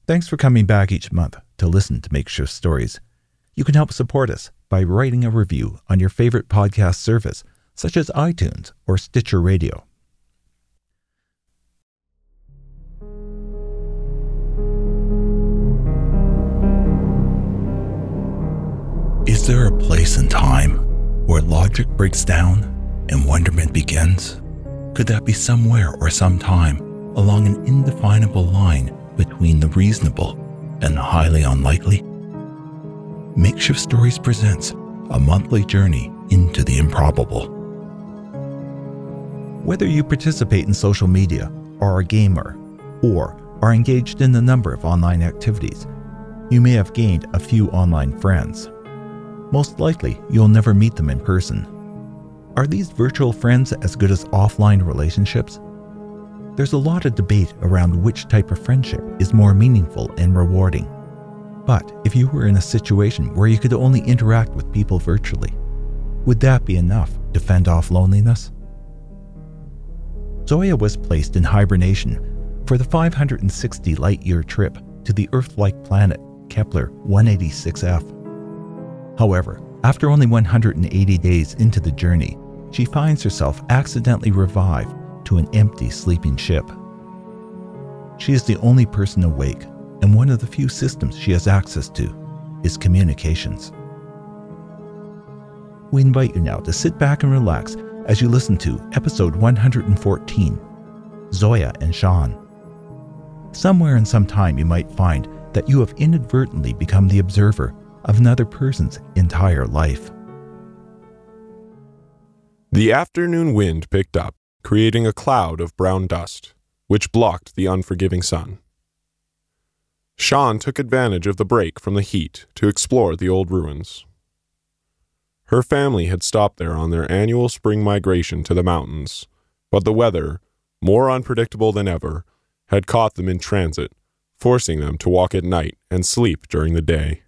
Thanks for coming back each month to listen to Makeshift Stories. You can help support us by writing a review on your favorite podcast service, such as iTunes or Stitcher Radio. Is there a place and time where logic breaks down and wonderment begins? Could that be somewhere or sometime along an indefinable line between the reasonable and the highly unlikely? Makeshift Stories presents a monthly journey into the improbable. Whether you participate in social media, are a gamer, or are engaged in a number of online activities, you may have gained a few online friends. Most likely, you'll never meet them in person. Are these virtual friends as good as offline relationships? There's a lot of debate around which type of friendship is more meaningful and rewarding. But if you were in a situation where you could only interact with people virtually, would that be enough to fend off loneliness? Zoya was placed in hibernation for the 560 light-year trip to the Earth-like planet Kepler 186f. However, after only 180 days into the journey, she finds herself accidentally revived to an empty sleeping ship. She is the only person awake, and one of the few systems she has access to is communications. We invite you now to sit back and relax as you listen to episode 114, Zoya and Sean. Somewhere in some time you might find that you have inadvertently become the observer of another person's entire life. The afternoon wind picked up, creating a cloud of brown dust, which blocked the unforgiving sun. Sean took advantage of the break from the heat to explore the old ruins. Her family had stopped there on their annual spring migration to the mountains, but the weather, more unpredictable than ever, had caught them in transit, forcing them to walk at night and sleep during the day.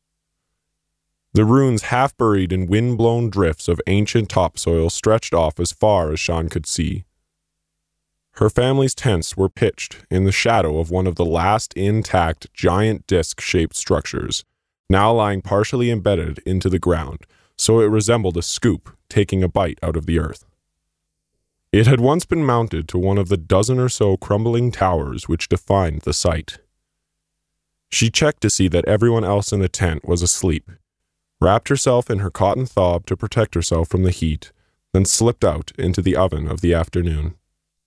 The ruins, half buried in wind-blown drifts of ancient topsoil, stretched off as far as Sean could see. Her family's tents were pitched in the shadow of one of the last intact giant disc-shaped structures, now lying partially embedded into the ground, so it resembled a scoop taking a bite out of the earth. It had once been mounted to one of the dozen or so crumbling towers which defined the site. She checked to see that everyone else in the tent was asleep, wrapped herself in her cotton thob to protect herself from the heat, then slipped out into the oven of the afternoon.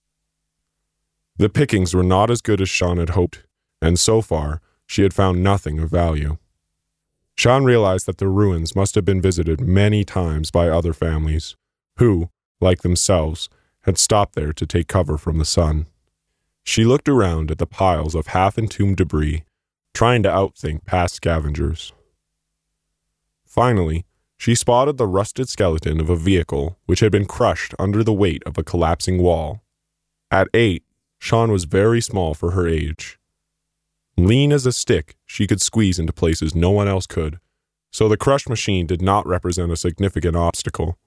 The pickings were not as good as Sean had hoped, and so far, she had found nothing of value. Sean realized that the ruins must have been visited many times by other families, who, like themselves, had stopped there to take cover from the sun. She looked around at the piles of half-entombed debris, trying to outthink past scavengers. Finally, she spotted the rusted skeleton of a vehicle which had been crushed under the weight of a collapsing wall. At 8, Sean was very small for her age. Lean as a stick, she could squeeze into places no one else could, so the crushed machine did not represent a significant obstacle.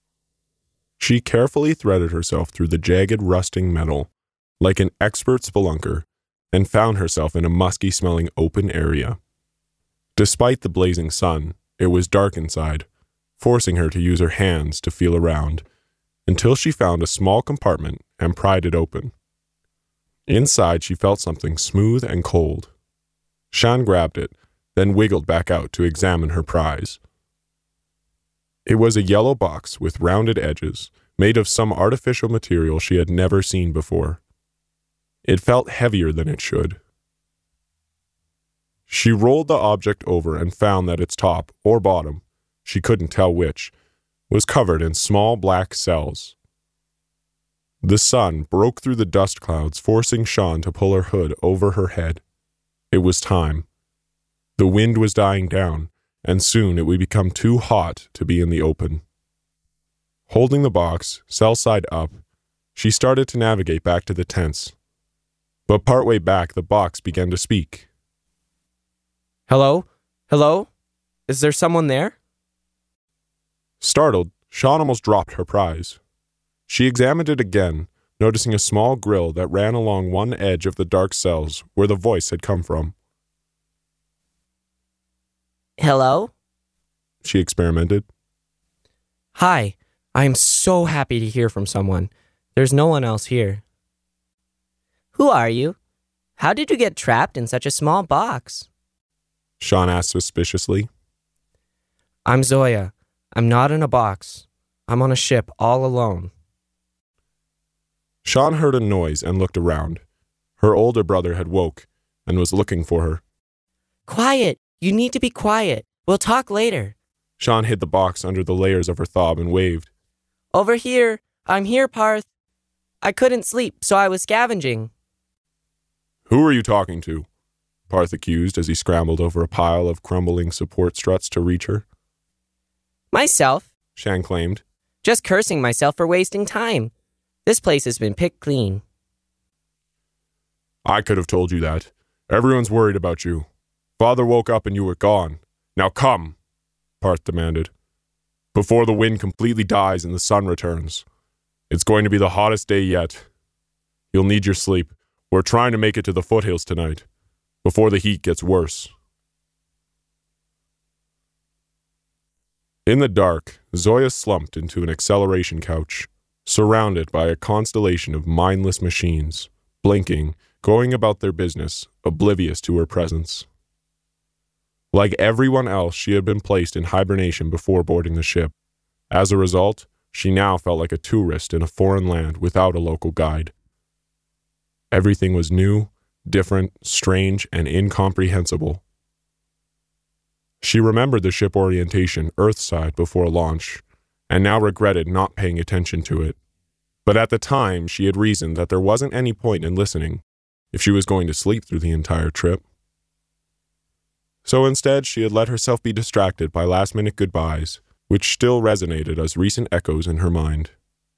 She carefully threaded herself through the jagged, rusting metal, like an expert spelunker, and found herself in a musky-smelling open area. Despite the blazing sun, it was dark inside, forcing her to use her hands to feel around, until she found a small compartment and pried it open. Inside, she felt something smooth and cold. Sean grabbed it, then wiggled back out to examine her prize. It was a yellow box with rounded edges, made of some artificial material she had never seen before. It felt heavier than it should. She rolled the object over and found that its top, or bottom, she couldn't tell which, was covered in small black cells. The sun broke through the dust clouds, forcing Sean to pull her hood over her head. It was time. The wind was dying down, and soon it would become too hot to be in the open. Holding the box, cell side up, she started to navigate back to the tents. But partway back, the box began to speak. Hello? Hello? Is there someone there? Startled, Sean almost dropped her prize. She examined it again, noticing a small grill that ran along one edge of the dark cells where the voice had come from. Hello? She experimented. Hi, I am so happy to hear from someone. There's no one else here. Who are you? How did you get trapped in such a small box? Sean asked suspiciously. I'm Zoya. I'm not in a box. I'm on a ship all alone. Sean heard a noise and looked around. Her older brother had woke and was looking for her. Quiet! You need to be quiet. We'll talk later. Sean hid the box under the layers of her thob and waved. Over here. I'm here, Parth. I couldn't sleep, so I was scavenging. Who are you talking to? Parth accused as he scrambled over a pile of crumbling support struts to reach her. Myself. Shan claimed. Just cursing myself for wasting time. This place has been picked clean. I could have told you that. Everyone's worried about you. Father woke up and you were gone. Now come, Parth demanded. Before the wind completely dies and the sun returns. It's going to be the hottest day yet. You'll need your sleep. We're trying to make it to the foothills tonight, before the heat gets worse. In the dark, Zoya slumped into an acceleration couch, surrounded by a constellation of mindless machines, blinking, going about their business, oblivious to her presence. Like everyone else, she had been placed in hibernation before boarding the ship. As a result, she now felt like a tourist in a foreign land without a local guide. Everything was new, different, strange, and incomprehensible. She remembered the ship orientation Earthside before launch, and now regretted not paying attention to it. But at the time, she had reasoned that there wasn't any point in listening if she was going to sleep through the entire trip. So instead, she had let herself be distracted by last-minute goodbyes, which still resonated as recent echoes in her mind.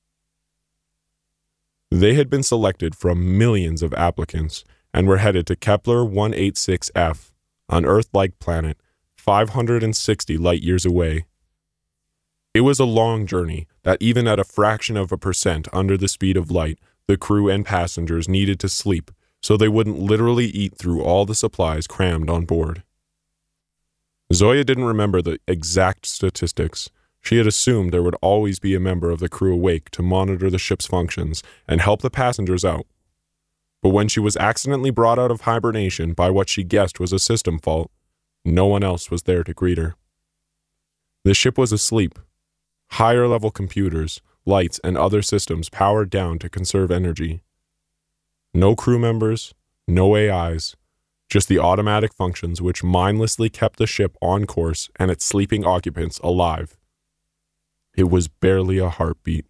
They had been selected from millions of applicants and were headed to Kepler 186f, an Earth-like planet 560 light-years away. It was a long journey that even at a fraction of a percent under the speed of light, the crew and passengers needed to sleep so they wouldn't literally eat through all the supplies crammed on board. Zoya didn't remember the exact statistics. She had assumed there would always be a member of the crew awake to monitor the ship's functions and help the passengers out. But when she was accidentally brought out of hibernation by what she guessed was a system fault, no one else was there to greet her. The ship was asleep. Higher-level computers, lights, and other systems powered down to conserve energy. No crew members, no AIs, just the automatic functions which mindlessly kept the ship on course and its sleeping occupants alive. It was barely a heartbeat.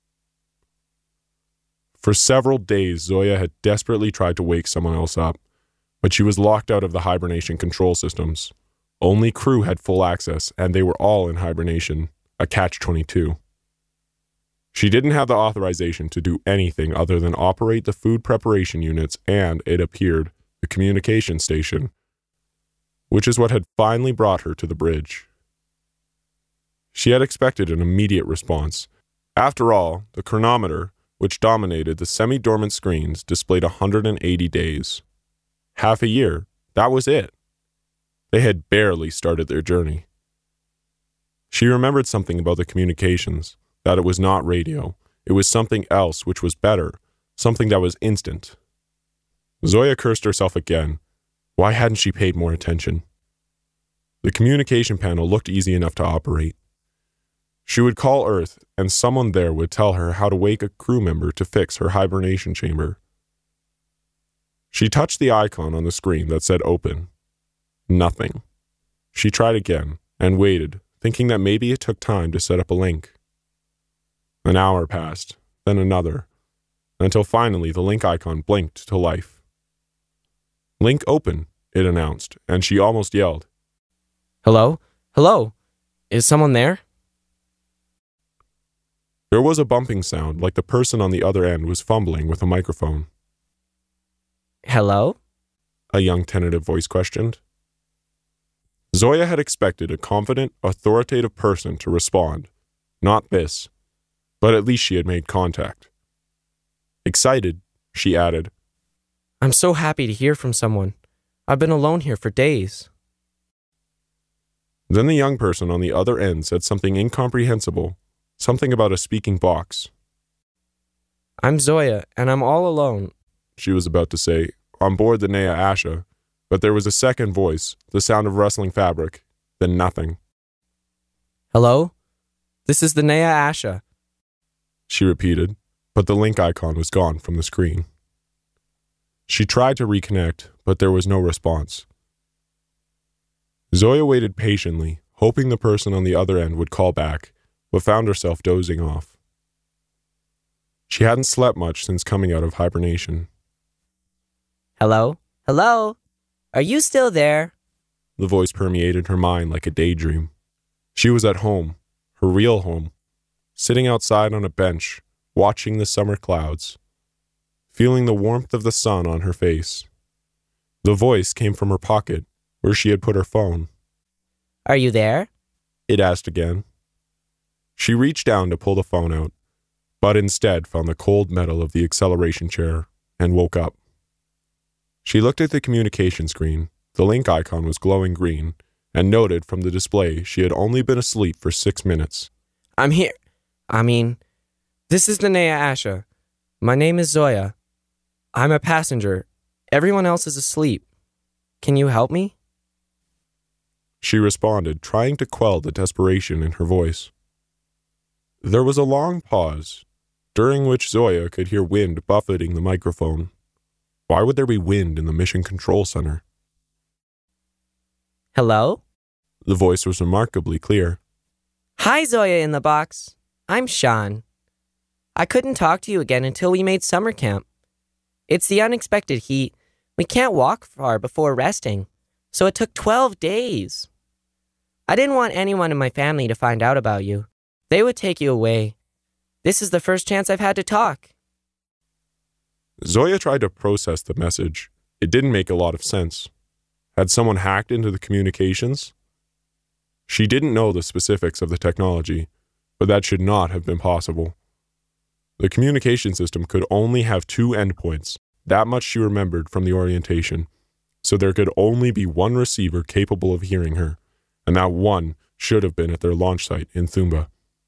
For several days, Zoya had desperately tried to wake someone else up, but she was locked out of the hibernation control systems. Only crew had full access, and they were all in hibernation, a catch-22. She didn't have the authorization to do anything other than operate the food preparation units and, it appeared, the communication station, which is what had finally brought her to the bridge. She had expected an immediate response. After all, the chronometer, which dominated the semi-dormant screens, displayed 180 days. Half a year, that was it. They had barely started their journey. She remembered something about the communications, that it was not radio. It was something else which was better, something that was instant. Zoya cursed herself again. Why hadn't she paid more attention? The communication panel looked easy enough to operate. She would call Earth, and someone there would tell her how to wake a crew member to fix her hibernation chamber. She touched the icon on the screen that said open. Nothing. She tried again, and waited, thinking that maybe it took time to set up a link. An hour passed, then another, until finally the link icon blinked to life. Link open, it announced, and she almost yelled. Hello? Hello? Is someone there? There was a bumping sound like the person on the other end was fumbling with a microphone. Hello? A young tentative voice questioned. Zoya had expected a confident, authoritative person to respond. Not this. But at least she had made contact. Excited, she added, I'm so happy to hear from someone. I've been alone here for days. Then the young person on the other end said something incomprehensible, something about a speaking box. I'm Zoya, and I'm all alone. She was about to say, on board the Nea Asha, but there was a second voice, the sound of rustling fabric, then nothing. Hello? This is the Nea Asha. She repeated, but the link icon was gone from the screen. She tried to reconnect, but there was no response. Zoya waited patiently, hoping the person on the other end would call back, but found herself dozing off. She hadn't slept much since coming out of hibernation. Hello? Hello? Are you still there? The voice permeated her mind like a daydream. She was at home, her real home, sitting outside on a bench, watching the summer clouds, feeling the warmth of the sun on her face. The voice came from her pocket, where she had put her phone. Are you there? It asked again. She reached down to pull the phone out, but instead found the cold metal of the acceleration chair and woke up. She looked at the communication screen. The link icon was glowing green, and noted from the display she had only been asleep for 6 minutes. I'm here. This is the Nea Asha. My name is Zoya. I'm a passenger. Everyone else is asleep. Can you help me? She responded, trying to quell the desperation in her voice. There was a long pause, during which Zoya could hear wind buffeting the microphone. Why would there be wind in the Mission Control Center? Hello? The voice was remarkably clear. Hi, Zoya in the box. I'm Sean. I couldn't talk to you again until we made summer camp. It's the unexpected heat. We can't walk far before resting, so it took 12 days. I didn't want anyone in my family to find out about you. They would take you away. This is the first chance I've had to talk. Zoya tried to process the message. It didn't make a lot of sense. Had someone hacked into the communications? She didn't know the specifics of the technology, but that should not have been possible. The communication system could only have 2 endpoints. That much she remembered from the orientation. So there could only be one receiver capable of hearing her, and that one should have been at their launch site in Thumba.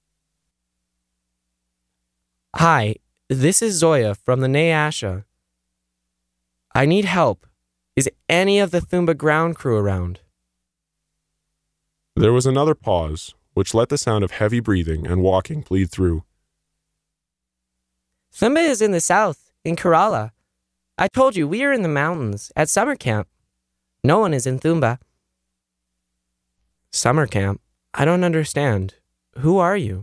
Hi, this is Zoya from the Nea Asha. I need help. Is any of the Thumba ground crew around? There was another pause, which let the sound of heavy breathing and walking bleed through. Thumba is in the south, in Kerala. I told you we are in the mountains, at summer camp. No one is in Thumba. Summer camp? I don't understand. Who are you?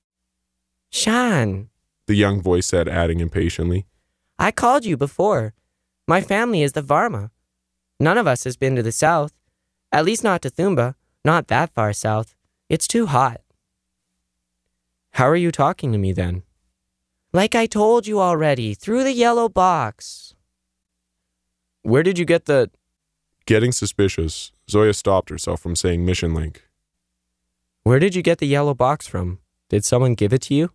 Shan, The young voice said, adding impatiently. I called you before. My family is the Varma. None of us has been to the south. At least not to Thumba. Not that far south. It's too hot. How are you talking to me then? Like I told you already, through the yellow box. Where did you get the... Getting suspicious, Zoya stopped herself from saying mission link. Where did you get the yellow box from? Did someone give it to you?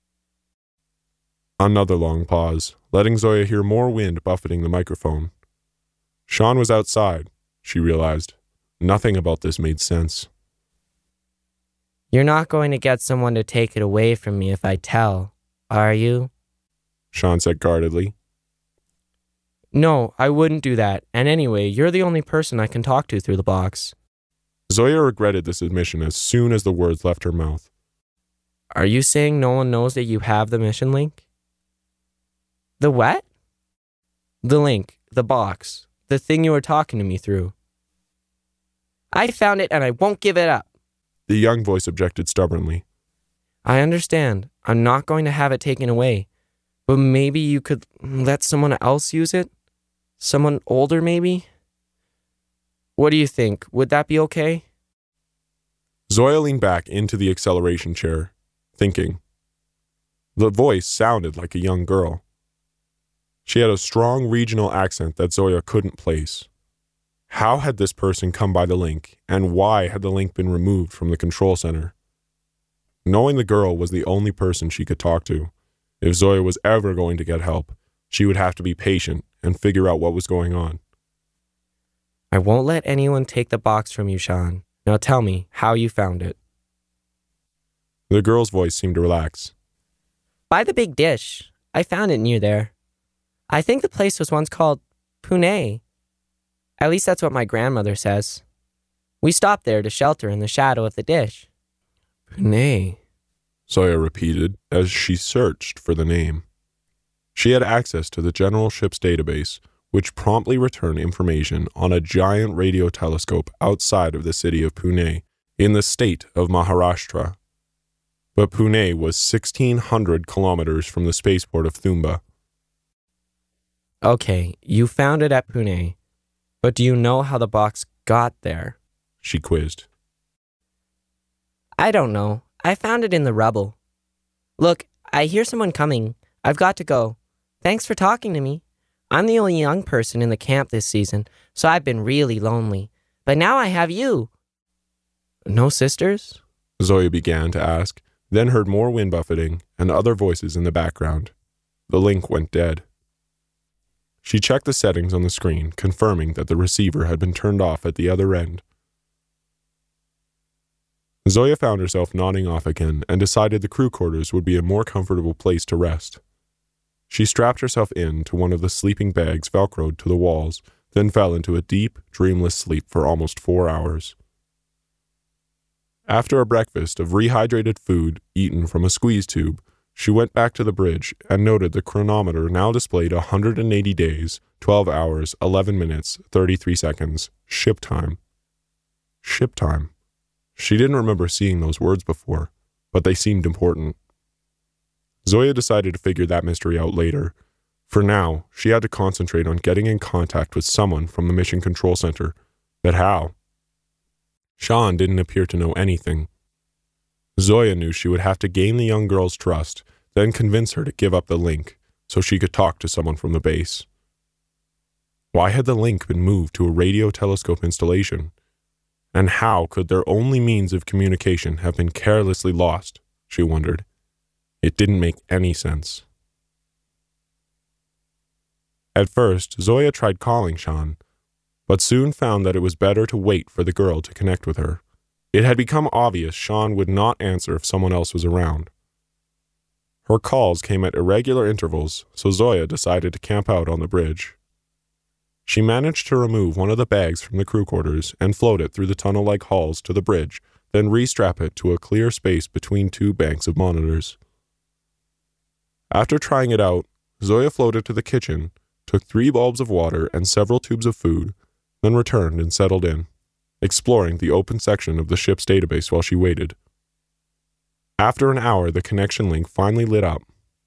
Another long pause, letting Zoya hear more wind buffeting the microphone. Sean was outside, she realized. Nothing about this made sense. You're not going to get someone to take it away from me if I tell, are you? Sean said guardedly. No, I wouldn't do that. And anyway, you're the only person I can talk to through the box. Zoya regretted this admission as soon as the words left her mouth. Are you saying no one knows that you have the mission link? The what? The link, the box, the thing you were talking to me through. I found it and I won't give it up. The young voice objected stubbornly. I understand. I'm not going to have it taken away. But maybe you could let someone else use it? Someone older, maybe? What do you think? Would that be okay? Zoya leaned back into the acceleration chair, thinking. The voice sounded like a young girl. She had a strong regional accent that Zoya couldn't place. How had this person come by the link, and why had the link been removed from the control center? Knowing the girl was the only person she could talk to, if Zoya was ever going to get help, she would have to be patient and figure out what was going on. I won't let anyone take the box from you, Sean. Now tell me how you found it. The girl's voice seemed to relax. By the big dish. I found it near there. I think the place was once called Pune. At least that's what my grandmother says. We stopped there to shelter in the shadow of the dish. Pune, Zoya repeated as she searched for the name. She had access to the General Ships database, which promptly returned information on a giant radio telescope outside of the city of Pune, in the state of Maharashtra. But Pune was 1,600 kilometers from the spaceport of Thumba. Okay, you found it at Pune. But do you know how the box got there? She quizzed. I don't know. I found it in the rubble. Look, I hear someone coming. I've got to go. Thanks for talking to me. I'm the only young person in the camp this season, so I've been really lonely. But now I have you. No sisters? Zoya began to ask, then heard more wind buffeting and other voices in the background. The link went dead. She checked the settings on the screen, confirming that the receiver had been turned off at the other end. Zoya found herself nodding off again and decided the crew quarters would be a more comfortable place to rest. She strapped herself into one of the sleeping bags velcroed to the walls, then fell into a deep, dreamless sleep for almost 4 hours. After a breakfast of rehydrated food eaten from a squeeze tube, she went back to the bridge and noted the chronometer now displayed 180 days, 12 hours, 11 minutes, 33 seconds. Ship time. Ship time. She didn't remember seeing those words before, but they seemed important. Zoya decided to figure that mystery out later. For now, she had to concentrate on getting in contact with someone from the Mission Control Center. But how? Sean didn't appear to know anything. Zoya knew she would have to gain the young girl's trust, then convince her to give up the link so she could talk to someone from the base. Why had the link been moved to a radio telescope installation? And how could their only means of communication have been carelessly lost, she wondered. It didn't make any sense. At first, Zoya tried calling Sean, but soon found that it was better to wait for the girl to connect with her. It had become obvious Sean would not answer if someone else was around. Her calls came at irregular intervals, so Zoya decided to camp out on the bridge. She managed to remove one of the bags from the crew quarters and float it through the tunnel-like halls to the bridge, then restrap it to a clear space between two banks of monitors. After trying it out, Zoya floated to the kitchen, took 3 bulbs of water and several tubes of food, then returned and settled in, exploring the open section of the ship's database while she waited. After an hour, the connection link finally lit up.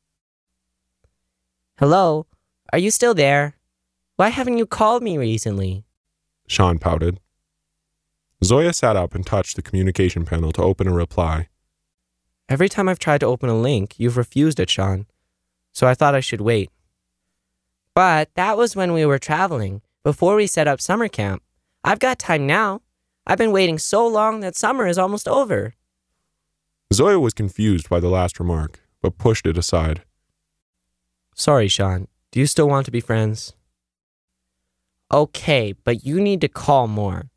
Hello? Are you still there? Why haven't you called me recently? Sean pouted. Zoya sat up and touched the communication panel to open a reply. Every time I've tried to open a link, you've refused it, Sean. So I thought I should wait. But that was when we were traveling, before we set up summer camp. I've got time now. I've been waiting so long that summer is almost over. Zoya was confused by the last remark, but pushed it aside. Sorry, Sean. Do you still want to be friends? Okay, but you need to call more.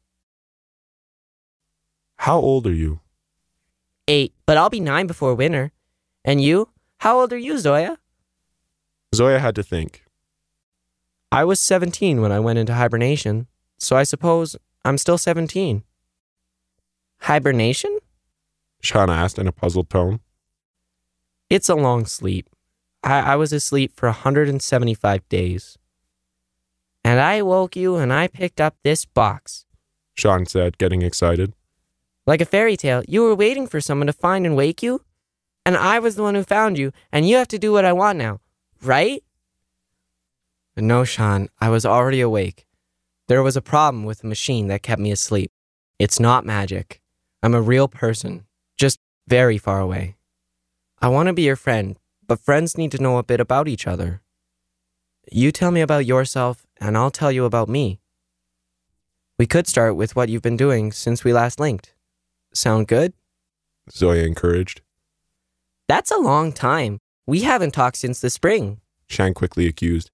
How old are you? 8, but I'll be 9 before winter. And you? How old are you, Zoya? Zoya had to think. I was 17 when I went into hibernation, so I suppose I'm still 17. Hibernation? Sean asked in a puzzled tone. It's a long sleep. I was asleep for 175 days. And I woke you and I picked up this box, Sean said, getting excited. Like a fairy tale, you were waiting for someone to find and wake you, and I was the one who found you, and you have to do what I want now, right? No, Sean, I was already awake. There was a problem with the machine that kept me asleep. It's not magic. I'm a real person, just very far away. I want to be your friend, but friends need to know a bit about each other. You tell me about yourself, and I'll tell you about me. We could start with what you've been doing since we last linked. Sound good? Zoya encouraged. That's a long time. We haven't talked since the spring. Sean quickly accused.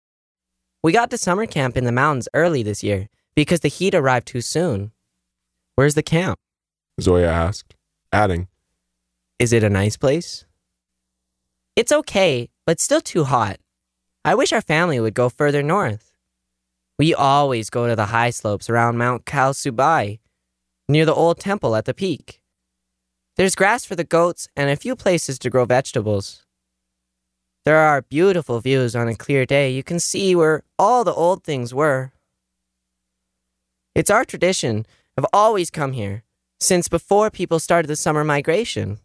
We got to summer camp in the mountains early this year because the heat arrived too soon. Where's the camp? Zoya asked, adding, Is it a nice place? It's okay, but still too hot. I wish our family would go further north. We always go to the high slopes around Mount Kalsubai, near the old temple at the peak. There's grass for the goats and a few places to grow vegetables. There are beautiful views on a clear day. You can see where all the old things were. It's our tradition. I've always come here, since before people started the summer migration.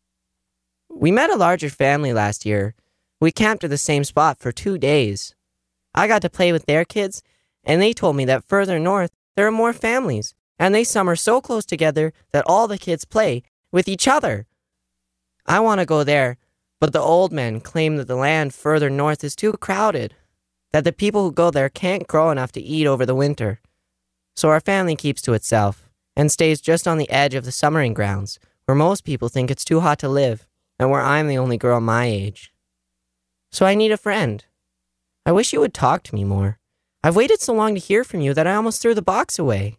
We met a larger family last year. We camped at the same spot for 2 days. I got to play with their kids, and they told me that further north there are more families, and they summer so close together that all the kids play with each other. I want to go there, but the old men claim that the land further north is too crowded, that the people who go there can't grow enough to eat over the winter. So our family keeps to itself and stays just on the edge of the summering grounds, where most people think it's too hot to live, and where I'm the only girl my age. So I need a friend. I wish you would talk to me more. I've waited so long to hear from you that I almost threw the box away.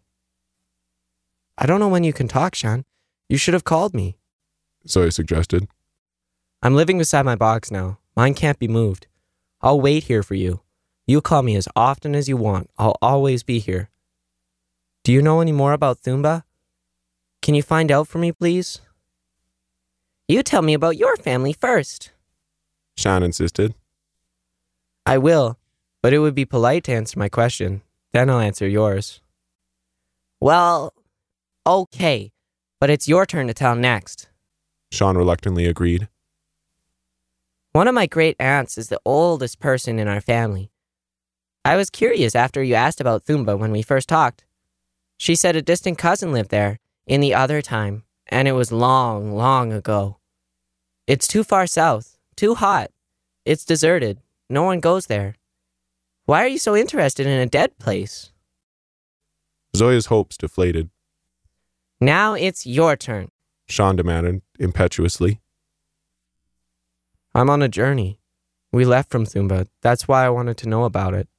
I don't know when you can talk, Sean. You should have called me, Zoya suggested. I'm living beside my box now. Mine can't be moved. I'll wait here for you. You call me as often as you want. I'll always be here. Do you know any more about Thumba? Can you find out for me, please? You tell me about your family first, Shan insisted. I will, but it would be polite to answer my question. Then I'll answer yours. Well, okay, but it's your turn to tell next. Shan reluctantly agreed. One of my great aunts is the oldest person in our family. I was curious after you asked about Thumba when we first talked. She said a distant cousin lived there in the other time, and it was long, long ago. It's too far south, too hot. It's deserted. No one goes there. Why are you so interested in a dead place? Zoya's hopes deflated. Now it's your turn. Shan demanded impetuously. I'm on a journey. We left from Thumba. That's why I wanted to know about it.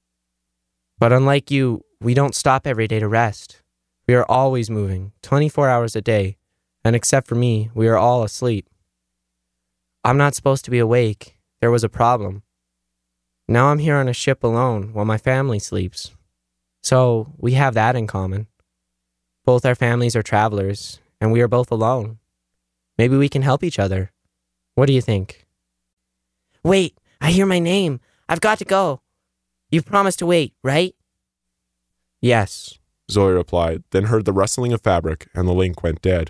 But unlike you, we don't stop every day to rest. We are always moving, 24 hours a day, and except for me, we are all asleep. I'm not supposed to be awake. There was a problem. Now I'm here on a ship alone while my family sleeps. So we have that in common. Both our families are travelers, and we are both alone. Maybe we can help each other. What do you think? Wait, I hear my name. I've got to go. You promised to wait, right? Yes, Zoya replied, then heard the rustling of fabric, and the link went dead.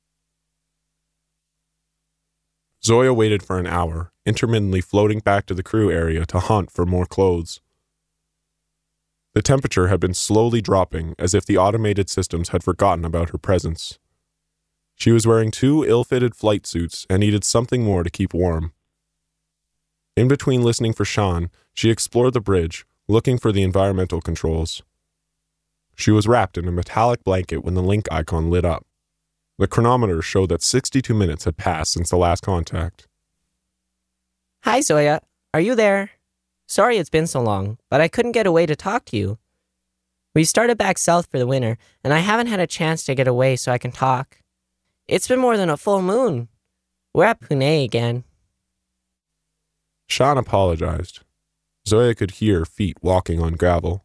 Zoya waited for an hour, intermittently floating back to the crew area to hunt for more clothes. The temperature had been slowly dropping, as if the automated systems had forgotten about her presence. She was wearing 2 ill-fitted flight suits and needed something more to keep warm. In between listening for Shan, she explored the bridge, looking for the environmental controls. She was wrapped in a metallic blanket when the link icon lit up. The chronometer showed that 62 minutes had passed since the last contact. Hi, Zoya. Are you there? Sorry it's been so long, but I couldn't get away to talk to you. We started back south for the winter, and I haven't had a chance to get away so I can talk. It's been more than a full moon. We're at Pune again. Shan apologized. Zoya could hear feet walking on gravel.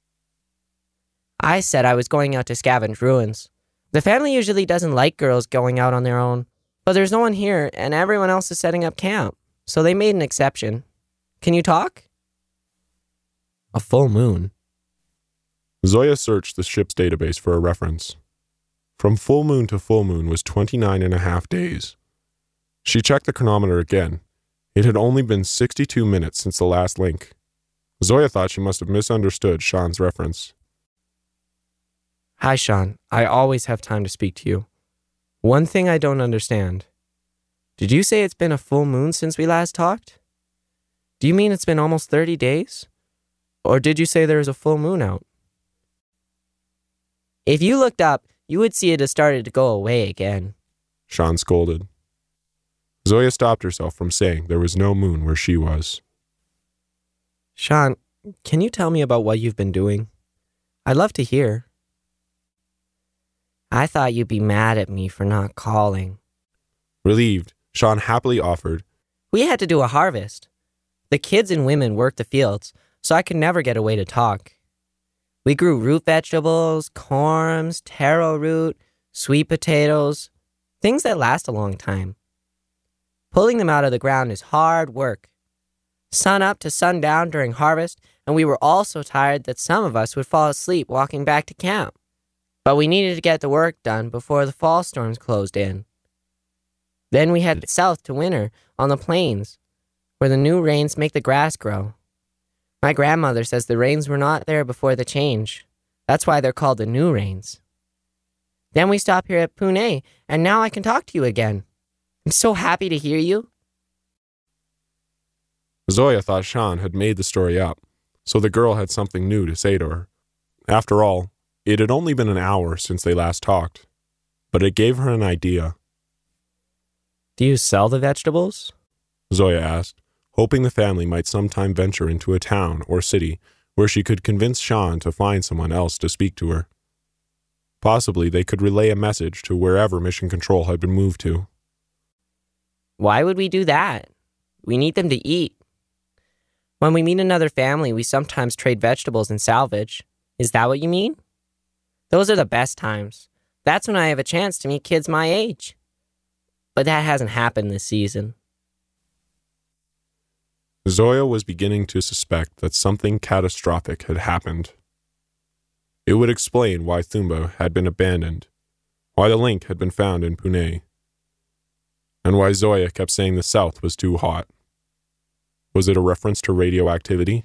I said I was going out to scavenge ruins. The family usually doesn't like girls going out on their own, but there's no one here and everyone else is setting up camp, so they made an exception. Can you talk? A full moon. Zoya searched the ship's database for a reference. From full moon to full moon was 29.5 days. She checked the chronometer again. It had only been 62 minutes since the last link. Zoya thought she must have misunderstood Shan's reference. Hi, Sean. I always have time to speak to you. One thing I don't understand. Did you say it's been a full moon since we last talked? Do you mean it's been almost 30 days? Or did you say there was a full moon out? If you looked up, you would see it has started to go away again, Shan scolded. Zoya stopped herself from saying there was no moon where she was. Sean, can you tell me about what you've been doing? I'd love to hear. I thought you'd be mad at me for not calling. Relieved, Sean happily offered, We had to do a harvest. The kids and women worked the fields, so I could never get away to talk. We grew root vegetables, corns, taro root, sweet potatoes, things that last a long time. Pulling them out of the ground is hard work. Sun up to sundown during harvest, and we were all so tired that some of us would fall asleep walking back to camp. But we needed to get the work done before the fall storms closed in. Then we headed south to winter on the plains, where the new rains make the grass grow. My grandmother says the rains were not there before the change. That's why they're called the new rains. Then we stop here at Pune, and now I can talk to you again. I'm so happy to hear you. Zoya thought Sean had made the story up, so the girl had something new to say to her. After all, it had only been an hour since they last talked, but it gave her an idea. Do you sell the vegetables? Zoya asked, hoping the family might sometime venture into a town or city where she could convince Sean to find someone else to speak to her. Possibly they could relay a message to wherever Mission Control had been moved to. Why would we do that? We need them to eat. When we meet another family, we sometimes trade vegetables and salvage. Is that what you mean? Those are the best times. That's when I have a chance to meet kids my age. But that hasn't happened this season. Zoya was beginning to suspect that something catastrophic had happened. It would explain why Thumba had been abandoned, why the link had been found in Pune, and why Zoya kept saying the south was too hot. Was it a reference to radioactivity?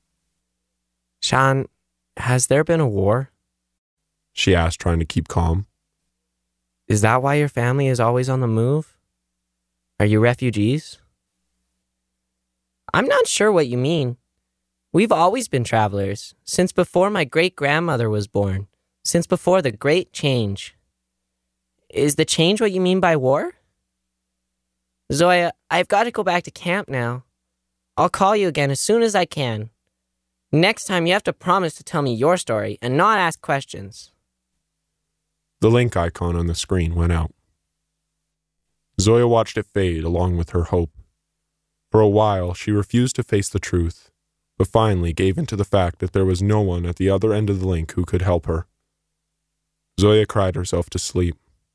Sean, has there been a war? She asked, trying to keep calm. Is that why your family is always on the move? Are you refugees? I'm not sure what you mean. We've always been travelers, since before my great-grandmother was born, since before the Great Change. Is the change what you mean by war? Zoya, I've got to go back to camp now. I'll call you again as soon as I can. Next time you have to promise to tell me your story and not ask questions. The link icon on the screen went out. Zoya watched it fade along with her hope. For a while, she refused to face the truth, but finally gave in to the fact that there was no one at the other end of the link who could help her. Zoya cried herself to sleep.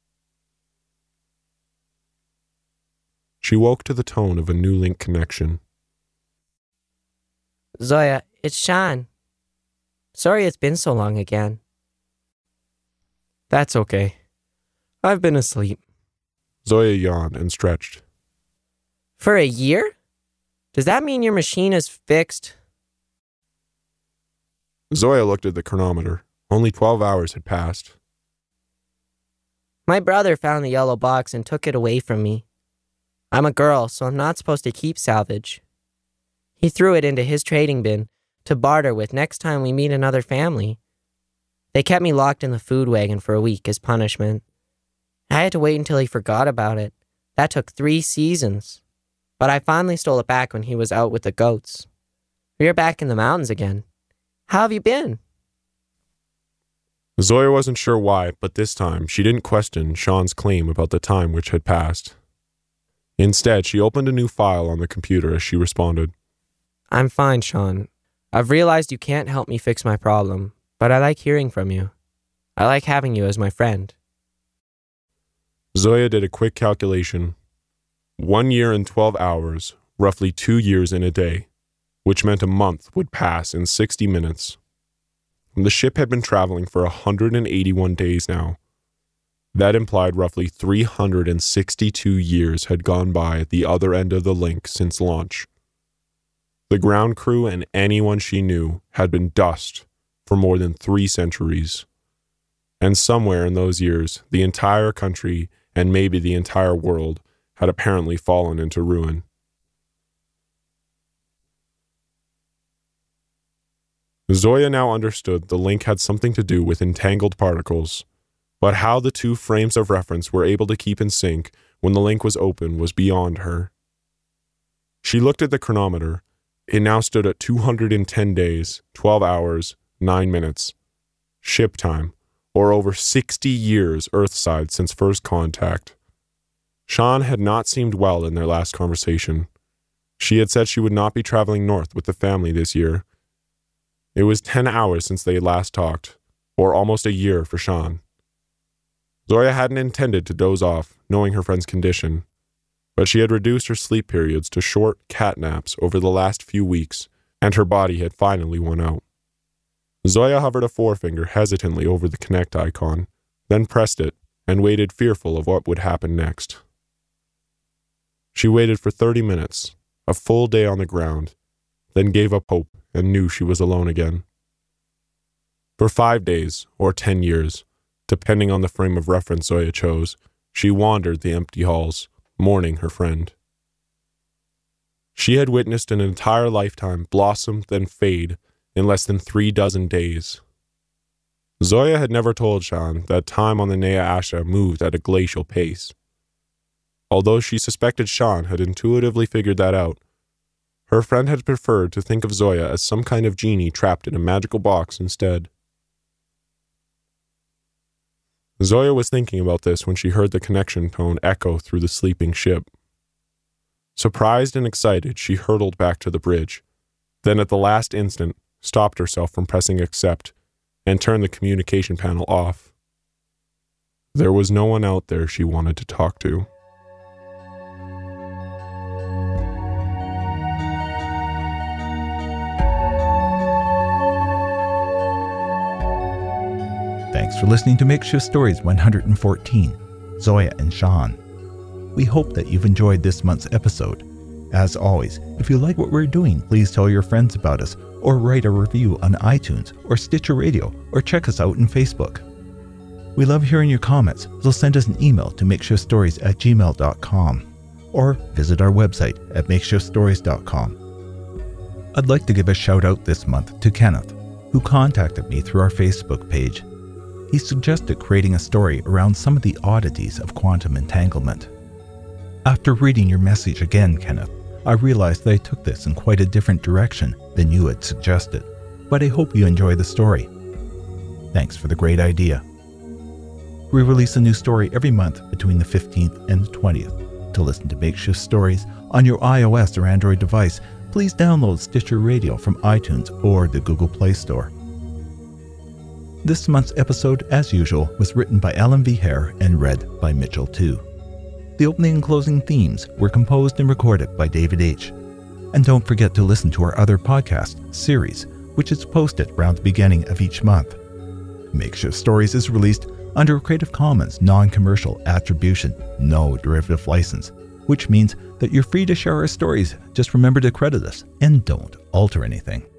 She woke to the tone of a new link connection. Zoya, it's Sean. Sorry it's been so long again. That's okay. I've been asleep. Zoya yawned and stretched. For a year? Does that mean your machine is fixed? Zoya looked at the chronometer. Only 12 hours had passed. My brother found the yellow box and took it away from me. I'm a girl, so I'm not supposed to keep salvage. He threw it into his trading bin to barter with next time we meet another family. They kept me locked in the food wagon for a week as punishment. I had to wait until he forgot about it. That took 3 seasons. But I finally stole it back when he was out with the goats. We're back in the mountains again. How have you been? Zoya wasn't sure why, but this time she didn't question Sean's claim about the time which had passed. Instead, she opened a new file on the computer as she responded. I'm fine, Sean. I've realized you can't help me fix my problem, but I like hearing from you. I like having you as my friend. Zoya did a quick calculation. 1 year and 12 hours, roughly 2 years in a day, which meant a month would pass in 60 minutes. The ship had been traveling for 181 days now. That implied roughly 362 years had gone by at the other end of the link since launch. The ground crew and anyone she knew had been dust for more than 3 centuries. And somewhere in those years, the entire country and maybe the entire world had apparently fallen into ruin. Zoya now understood the link had something to do with entangled particles, but how the 2 frames of reference were able to keep in sync when the link was open was beyond her. She looked at the chronometer. It now stood at 210 days, 12 hours, 9 minutes. Ship time, or over 60 years Earthside since first contact. Sean had not seemed well in their last conversation. She had said she would not be traveling north with the family this year. It was 10 hours since they last talked, or almost a year for Sean. Zoya hadn't intended to doze off, knowing her friend's condition, but she had reduced her sleep periods to short cat naps over the last few weeks, and her body had finally won out. Zoya hovered a forefinger hesitantly over the connect icon, then pressed it, and waited fearful of what would happen next. She waited for 30 minutes, a full day on the ground, then gave up hope and knew she was alone again. For 5 days, or 10 years, depending on the frame of reference Zoya chose, she wandered the empty halls, mourning her friend. She had witnessed an entire lifetime blossom then fade in less than 36 days. Zoya had never told Sean that time on the Nea Asha moved at a glacial pace. Although she suspected Sean had intuitively figured that out, her friend had preferred to think of Zoya as some kind of genie trapped in a magical box instead. Zoya was thinking about this when she heard the connection tone echo through the sleeping ship. Surprised and excited, she hurtled back to the bridge, then at the last instant stopped herself from pressing accept and turned the communication panel off. There was no one out there she wanted to talk to. Thanks for listening to Makeshift Stories 114, Zoya and Sean. We hope that you've enjoyed this month's episode. As always, if you like what we're doing, please tell your friends about us, or write a review on iTunes or Stitcher Radio, or check us out on Facebook. We love hearing your comments, so send us an email to makeshiftstories@gmail.com, or visit our website at makeshiftstories.com. I'd like to give a shout out this month to Kenneth, who contacted me through our Facebook page. He suggested creating a story around some of the oddities of quantum entanglement. After reading your message again, Kenneth, I realized that I took this in quite a different direction than you had suggested, but I hope you enjoy the story. Thanks for the great idea. We release a new story every month between the 15th and the 20th. To listen to Makeshift Stories on your iOS or Android device, please download Stitcher Radio from iTunes or the Google Play Store. This month's episode, as usual, was written by Alan V. Hare and read by Mitchell II. The opening and closing themes were composed and recorded by David H. And don't forget to listen to our other podcast series, which is posted around the beginning of each month. Makeshift Stories is released under a Creative Commons non-commercial attribution, no derivative license, which means that you're free to share our stories. Just remember to credit us and don't alter anything.